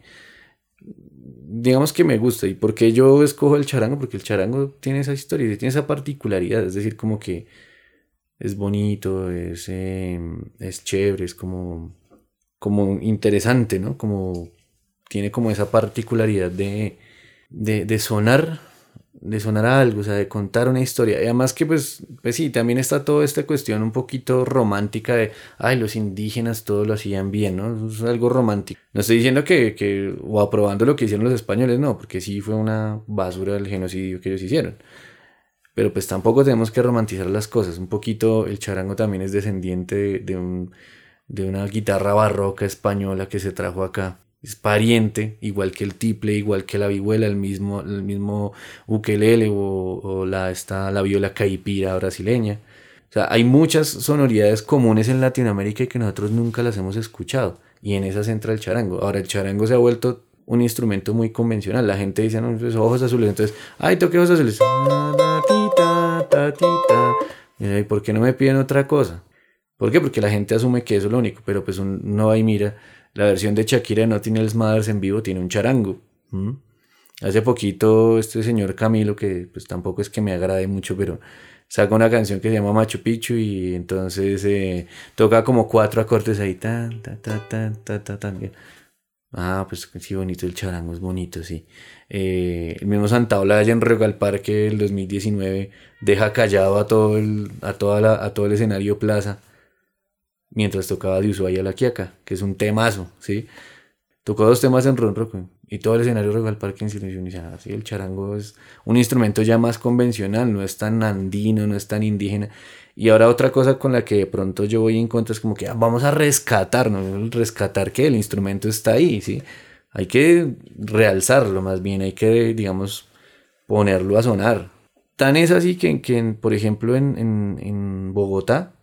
digamos que me gusta. ¿Y por qué yo escojo el charango? Porque el charango tiene esa historia, tiene esa particularidad, es decir, como que es bonito, es, eh, es chévere, es como, como interesante, ¿no? Como, tiene como esa particularidad de, de, de sonar de sonar a algo, o sea, de contar una historia. Y además que pues, pues sí, también está toda esta cuestión un poquito romántica de, ay, los indígenas todo lo hacían bien, ¿no? Es algo romántico. No estoy diciendo que, que, o aprobando lo que hicieron los españoles, no, porque sí fue una basura el genocidio que ellos hicieron. Pero pues tampoco tenemos que romantizar las cosas. Un poquito el charango también es descendiente de, de, un, de una guitarra barroca española que se trajo acá. Es pariente, igual que el tiple, igual que la vihuela, el mismo, el mismo ukelele o, o la, esta, la viola caipira brasileña. O sea, hay muchas sonoridades comunes en Latinoamérica y que nosotros nunca las hemos escuchado. Y en esas entra el charango. Ahora, el charango se ha vuelto un instrumento muy convencional. La gente dice, no, pues ojos azules. Entonces, ay, toqué ojos azules. ¿Y por qué no me piden otra cosa? ¿Por qué? Porque la gente asume que eso es lo único. Pero pues uno va y mira. La versión de Shakira de Nothing Else Matters en vivo tiene un charango. ¿Mm? Hace poquito este señor Camilo, que pues tampoco es que me agrade mucho, pero saca una canción que se llama Machu Picchu y entonces eh, toca como cuatro acordes ahí. Tan, ta, ta, ta, ta, ta, ta. Ah, pues sí, bonito el charango, es bonito, sí. Eh, el mismo Santaolalla en Regal Parque del dos mil diecinueve deja callado a todo el, a toda la, a todo el escenario plaza. Mientras tocaba de Ushuaia a La Quiaca, que es un temazo, ¿sí? Tocó dos temas en Ron Rock y todo el escenario Regal Parque en silencio. Y dice, ah, sí, el charango es un instrumento ya más convencional, no es tan andino, no es tan indígena. Y ahora otra cosa con la que de pronto yo voy en contra es como que ah, vamos a rescatar, ¿no? ¿Rescatar qué? El instrumento está ahí, ¿sí? Hay que realzarlo más bien, hay que, digamos, ponerlo a sonar. Tan es así que, que por ejemplo, en, en, en Bogotá,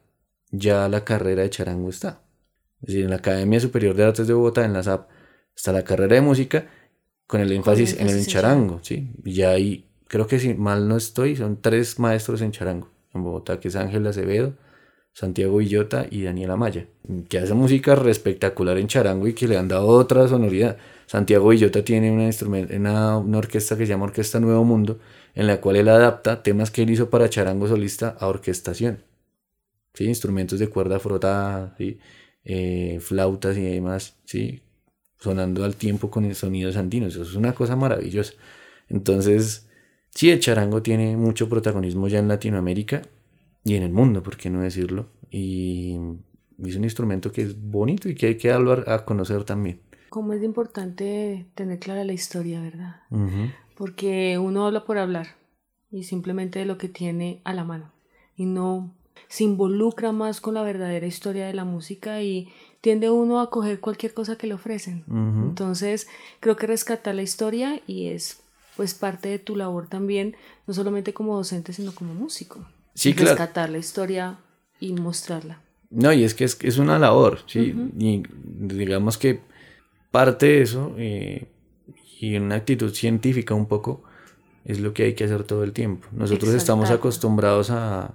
ya la carrera de charango está. Es decir, en la Academia Superior de Artes de Bogotá, en la S A P, está la carrera de música con el énfasis, con el énfasis en el charango, ¿sí? Y ya hay, creo que si mal no estoy, son tres maestros en charango en Bogotá, que es Ángel Acevedo, Santiago Villota y Daniela Maya, que hace música espectacular en charango y que le han dado otra sonoridad. Santiago Villota tiene una, una, una orquesta que se llama Orquesta Nuevo Mundo, en la cual él adapta temas que él hizo para charango solista a orquestación. ¿Sí? Instrumentos de cuerda frotada, ¿sí? eh, flautas y demás, ¿sí? Sonando al tiempo con sonidos andinos. Eso es una cosa maravillosa. Entonces, sí, el charango tiene mucho protagonismo ya en Latinoamérica y en el mundo, ¿por qué no decirlo? Y es un instrumento que es bonito y que hay que darlo a, a conocer también. Como es importante tener clara la historia, ¿verdad? Uh-huh. Porque uno habla por hablar y simplemente de lo que tiene a la mano y no se involucra más con la verdadera historia de la música y tiende uno a coger cualquier cosa que le ofrecen. Uh-huh. Entonces creo que rescatar la historia y es pues parte de tu labor también, no solamente como docente sino como músico. Sí, claro. Rescatar la historia y mostrarla. No, y es que es, es una labor, ¿sí? Uh-huh. Y digamos que parte de eso eh, y en una actitud científica un poco es lo que hay que hacer todo el tiempo. Nosotros Exaltar. estamos acostumbrados a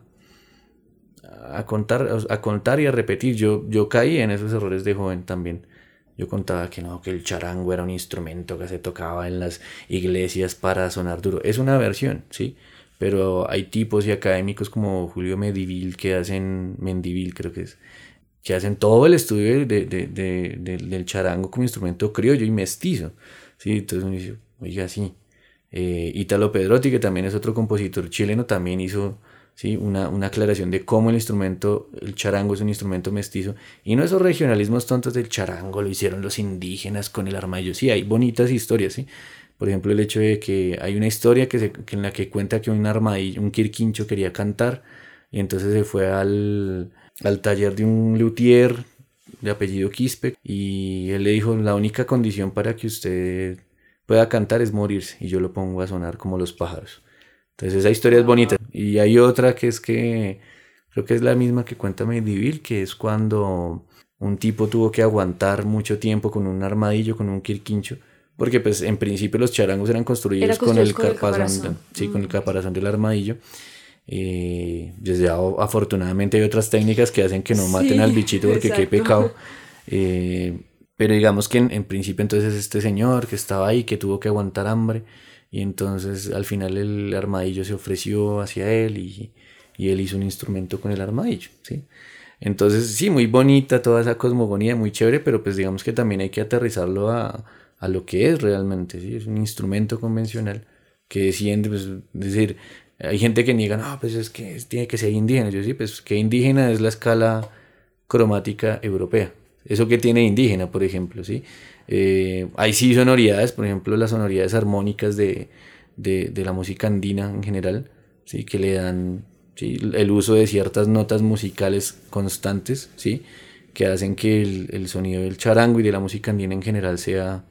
A contar, a contar y a repetir. Yo, yo caí en esos errores de joven también. Yo contaba que no, que el charango era un instrumento que se tocaba en las iglesias para sonar duro. Es una versión, ¿sí? Pero hay tipos y académicos como Julio Mendivil que hacen, Mendivil creo que es, que hacen todo el estudio de, de, de, de, del charango como instrumento criollo y mestizo, ¿sí? Entonces uno dice, oiga, sí. Eh, Ítalo Pedrotti, que también es otro compositor chileno, también hizo... ¿sí? Una, una aclaración de cómo el instrumento, el charango es un instrumento mestizo y no esos regionalismos tontos del charango lo hicieron los indígenas con el armadillo. Sí, hay bonitas historias, ¿sí? Por ejemplo, el hecho de que hay una historia que, se, que en la que cuenta que un armadillo, un quirquincho quería cantar y entonces se fue al, al taller de un luthier de apellido Quispe y él le dijo, la única condición para que usted pueda cantar es morirse y yo lo pongo a sonar como los pájaros. Entonces esa historia es bonita. Y hay otra que es que creo que es la misma que cuenta Mendivil, que es cuando un tipo tuvo que aguantar mucho tiempo con un armadillo, con un quirquincho, porque pues en principio los charangos eran construidos Era con, el, con caparazón, el caparazón, sí, mm. con el caparazón del armadillo. Eh, desde afortunadamente hay otras técnicas que hacen que no maten sí, al bichito porque exacto. Qué pecado. Eh, pero digamos que en, en principio entonces este señor que estaba ahí, que tuvo que aguantar hambre, y entonces al final el armadillo se ofreció hacia él y, y él hizo un instrumento con el armadillo, ¿sí? Entonces sí, muy bonita toda esa cosmogonía, muy chévere, pero pues digamos que también hay que aterrizarlo a, a lo que es realmente, ¿sí? Es un instrumento convencional que desciende, pues, es decir, hay gente que niega, no, pues es que tiene que ser indígena. Yo sí, pues que indígena es la escala cromática europea. Eso que tiene indígena, por ejemplo, ¿sí? Eh, hay sí sonoridades, por ejemplo, las sonoridades armónicas de, de, de la música andina en general, ¿sí? Que le dan, ¿sí? El uso de ciertas notas musicales constantes, ¿sí? Que hacen que el, el sonido del charango y de la música andina en general sea,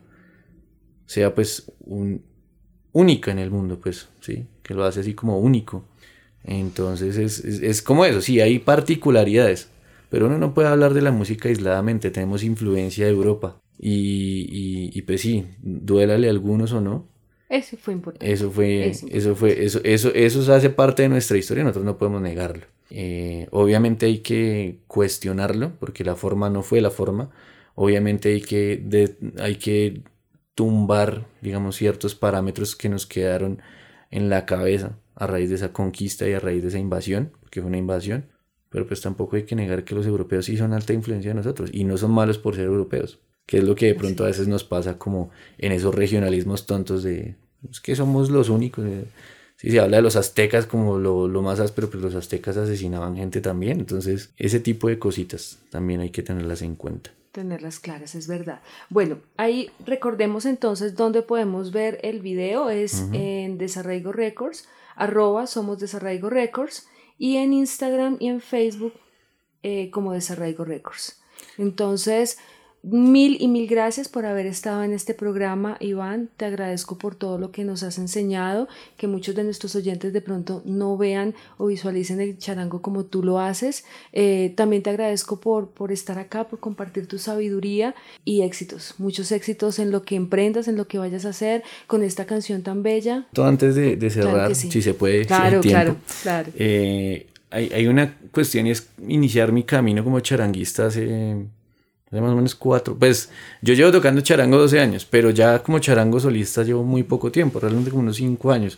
sea pues un, única en el mundo, pues, ¿sí? Que lo hace así como único. Entonces es, es, es como eso, sí, hay particularidades, pero uno no puede hablar de la música aisladamente, tenemos influencia de Europa y, y, y pues sí, duélale a algunos o no. Eso fue importante. Eso fue, es importante. eso fue, eso, eso, eso hace parte de nuestra historia, nosotros no podemos negarlo. Eh, obviamente hay que cuestionarlo, porque la forma no fue la forma. Obviamente hay que, de, hay que tumbar, digamos, ciertos parámetros que nos quedaron en la cabeza a raíz de esa conquista y a raíz de esa invasión, porque fue una invasión. Pero pues tampoco hay que negar que los europeos sí son alta influencia de nosotros y no son malos por ser europeos, que es lo que de pronto a veces nos pasa como en esos regionalismos tontos de es que somos los únicos. Sí, se habla de los aztecas como lo, lo más áspero, pero los aztecas asesinaban gente también, entonces ese tipo de cositas también hay que tenerlas en cuenta. Tenerlas claras, es verdad. Bueno, ahí recordemos entonces dónde podemos ver el video, es uh-huh. en Desarraigo Records, arroba somos Desarraigo Records, y en Instagram y en Facebook eh, como Desarraigo Records. Entonces, mil y mil gracias por haber estado en este programa, Iván. Te agradezco por todo lo que nos has enseñado, que muchos de nuestros oyentes de pronto no vean o visualicen el charango como tú lo haces. Eh, también te agradezco por, por estar acá, por compartir tu sabiduría y éxitos, muchos éxitos en lo que emprendas, en lo que vayas a hacer con esta canción tan bella. Todo antes de, de cerrar, claro sí. si se puede, claro, si hay claro, tiempo. claro. Eh, hay, hay una cuestión y es iniciar mi camino como charanguista hace... Hace más o menos cuatro, pues yo llevo tocando charango doce años, pero ya como charango solista llevo muy poco tiempo, realmente como unos cinco años.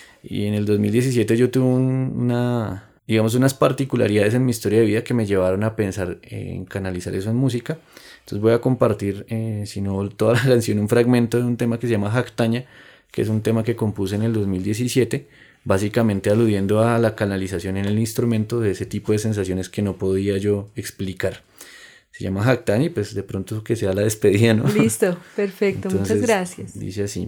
Y en el dos mil diecisiete yo tuve un, una, digamos, unas particularidades en mi historia de vida que me llevaron a pensar en canalizar eso en música. Entonces voy a compartir, eh, si no toda la canción, un fragmento de un tema que se llama Jactaña, que es un tema que compuse en el dos mil diecisiete, básicamente aludiendo a la canalización en el instrumento de ese tipo de sensaciones que no podía yo explicar. Se llama Jactaña y pues de pronto que sea la despedida, ¿no? Listo, perfecto, entonces, muchas gracias. Dice así.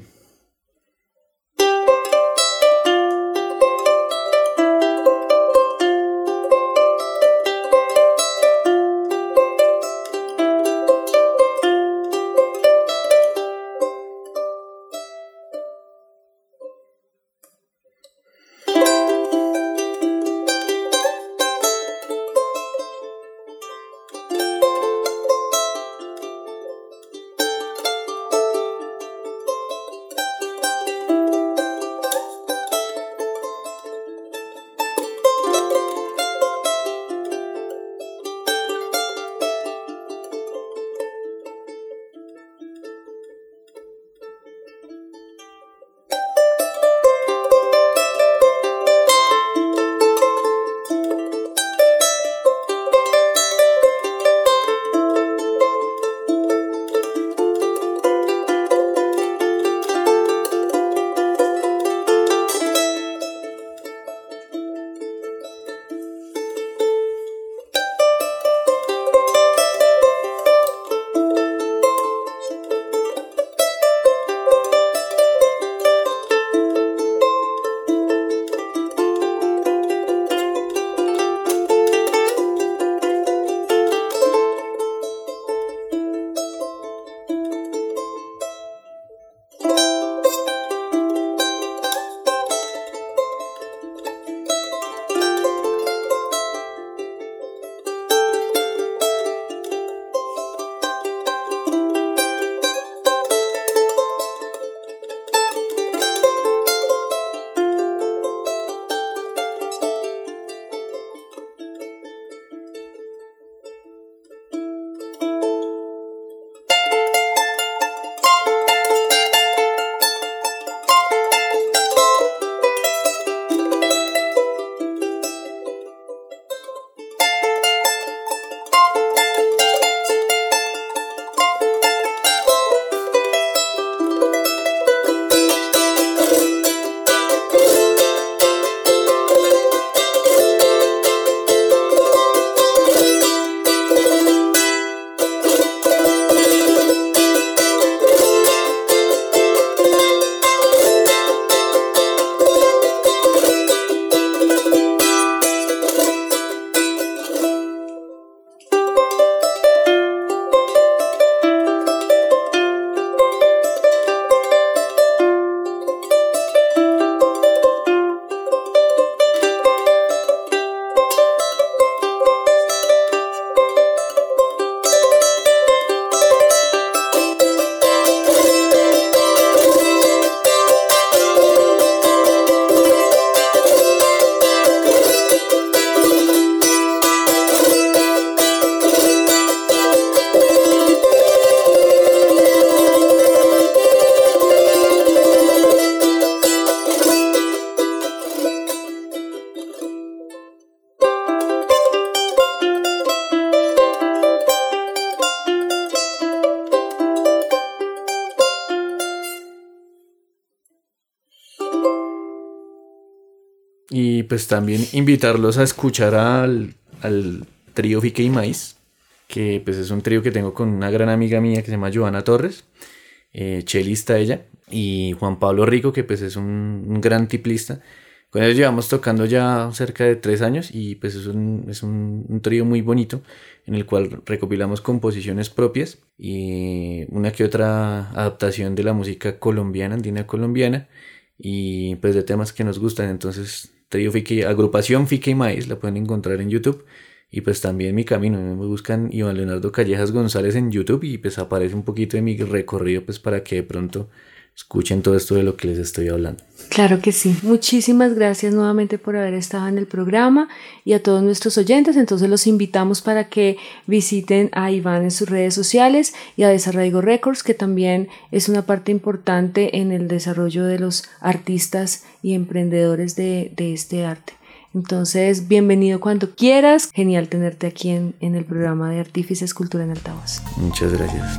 Y pues también invitarlos a escuchar al, al trío Fique y Maíz, que pues es un trío que tengo con una gran amiga mía que se llama Joana Torres, eh, chelista ella, y Juan Pablo Rico, que pues es un, un gran tiplista. Con ellos llevamos tocando ya cerca de tres años y pues es un, es un, un trío muy bonito en el cual recopilamos composiciones propias y una que otra adaptación de la música colombiana, andina colombiana, y pues de temas que nos gustan. Entonces, trío Fique, agrupación Fique y Maíz, la pueden encontrar en YouTube. Y pues también mi camino, me buscan Iván Leonardo Callejas González en YouTube y pues aparece un poquito de mi recorrido pues para que de pronto escuchen todo esto de lo que les estoy hablando. Claro que sí. Muchísimas gracias nuevamente por haber estado en el programa y a todos nuestros oyentes. Entonces los invitamos para que visiten a Iván en sus redes sociales y a Desarraigo Records, que también es una parte importante en el desarrollo de los artistas y emprendedores de, de este arte. Entonces, bienvenido cuando quieras. Genial tenerte aquí en, en el programa de Artífices Cultura en Altavoz. Muchas gracias.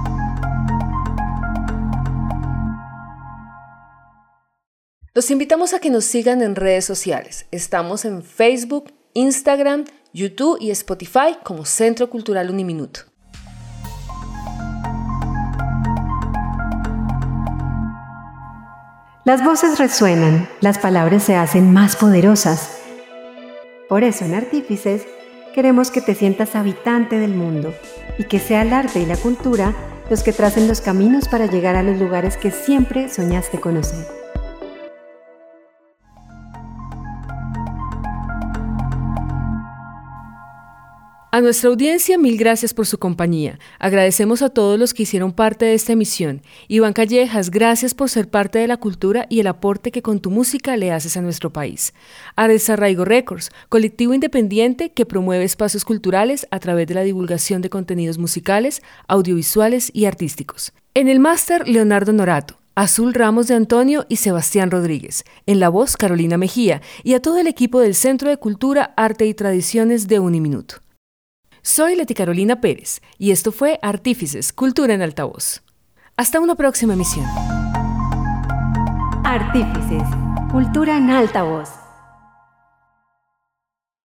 Los invitamos a que nos sigan en redes sociales. Estamos en Facebook, Instagram, YouTube y Spotify como Centro Cultural Uniminuto. Las voces resuenan, las palabras se hacen más poderosas. Por eso en Artífices queremos que te sientas habitante del mundo y que sea el arte y la cultura los que tracen los caminos para llegar a los lugares que siempre soñaste conocer. A nuestra audiencia, mil gracias por su compañía. Agradecemos a todos los que hicieron parte de esta emisión. Iván Callejas, gracias por ser parte de la cultura y el aporte que con tu música le haces a nuestro país. A Desarraigo Records, colectivo independiente que promueve espacios culturales a través de la divulgación de contenidos musicales, audiovisuales y artísticos. En el máster, Leonardo Norato. Azul Ramos de Antonio y Sebastián Rodríguez. En la voz, Carolina Mejía. Y a todo el equipo del Centro de Cultura, Arte y Tradiciones de Uniminuto. Soy Leti Carolina Pérez y esto fue Artífices, Cultura en Altavoz. Hasta una próxima emisión. Artífices, Cultura en Altavoz.